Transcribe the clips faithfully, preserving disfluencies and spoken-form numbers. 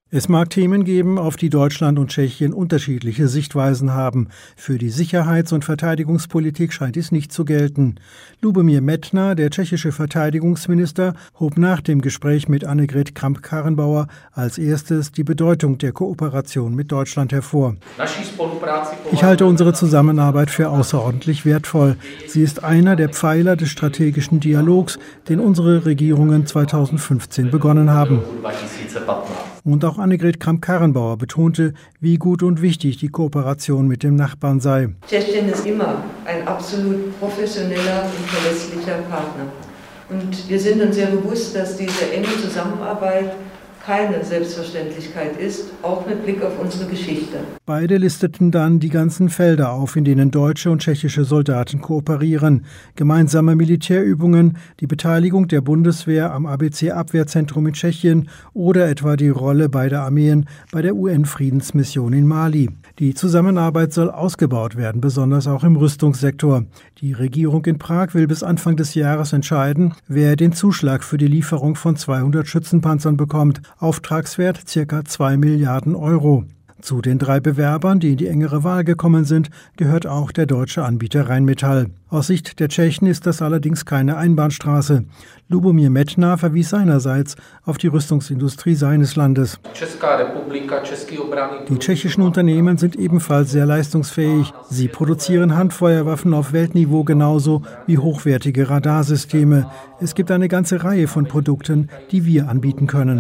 Es mag Themen geben, auf die Deutschland und Tschechien unterschiedliche Sichtweisen haben. Für die Sicherheits- und Verteidigungspolitik scheint dies nicht zu gelten. Lubomír Metnar, der tschechische Verteidigungsminister, hob nach dem Gespräch mit Annegret Kramp-Karrenbauer als erstes die Bedeutung der Kooperation mit Deutschland hervor. Ich halte unsere Zusammenarbeit für außerordentlich wertvoll. Sie ist einer der Pfeiler des strategischen Dialogs, den unsere Regierungen zweitausendfünfzehn begonnen haben. Und auch Annegret Kramp-Karrenbauer betonte, wie gut und wichtig die Kooperation mit dem Nachbarn sei. Tschechien ist immer ein absolut professioneller und verlässlicher Partner. Und wir sind uns sehr bewusst, dass diese enge Zusammenarbeit keine Selbstverständlichkeit ist, auch mit Blick auf unsere Geschichte. Beide listeten dann die ganzen Felder auf, in denen deutsche und tschechische Soldaten kooperieren. Gemeinsame Militärübungen, die Beteiligung der Bundeswehr am A B C-Abwehrzentrum in Tschechien oder etwa die Rolle beider Armeen bei der U N-Friedensmission in Mali. Die Zusammenarbeit soll ausgebaut werden, besonders auch im Rüstungssektor. Die Regierung in Prag will bis Anfang des Jahres entscheiden, wer den Zuschlag für die Lieferung von zweihundert Schützenpanzern bekommt. Auftragswert ca. zwei Milliarden Euro. Zu den drei Bewerbern, die in die engere Wahl gekommen sind, gehört auch der deutsche Anbieter Rheinmetall. Aus Sicht der Tschechen ist das allerdings keine Einbahnstraße. Lubomír Metnar verwies seinerseits auf die Rüstungsindustrie seines Landes. Die tschechischen Unternehmen sind ebenfalls sehr leistungsfähig. Sie produzieren Handfeuerwaffen auf Weltniveau genauso wie hochwertige Radarsysteme. Es gibt eine ganze Reihe von Produkten, die wir anbieten können.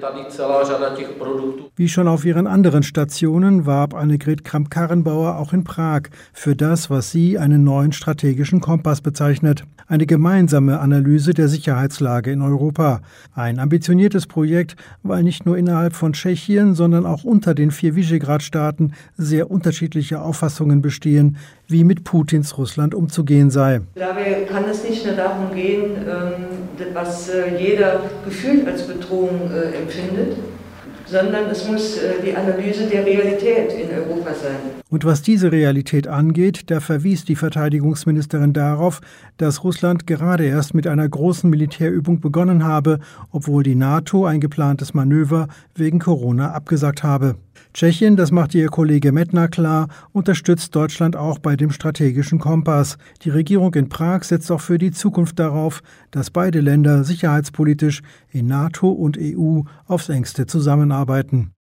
Wie schon auf ihren anderen Stationen warb Annegret Kramp-Karrenbauer auch in Prag für das, was sie einen neuen strategischen Kompass bezeichnet. Eine gemeinsame Analyse der Sicherheitslage in Europa. Ein ambitioniertes Projekt, weil nicht nur innerhalb von Tschechien, sondern auch unter den vier Visegrad-Staaten sehr unterschiedliche Auffassungen bestehen, wie mit Putins Russland umzugehen sei. Dabei kann es nicht nur darum gehen, was jeder gefühlt als Bedrohung empfindet, sondern es muss die Analyse der Realität in Europa sein. Und was diese Realität angeht, da verwies die Verteidigungsministerin darauf, dass Russland gerade erst mit einer großen Militärübung begonnen habe, obwohl die NATO ein geplantes Manöver wegen Corona abgesagt habe. Tschechien, das machte ihr Kollege Metnar klar, unterstützt Deutschland auch bei dem strategischen Kompass. Die Regierung in Prag setzt auch für die Zukunft darauf, dass beide Länder sicherheitspolitisch in NATO und E U aufs Engste zusammenarbeiten.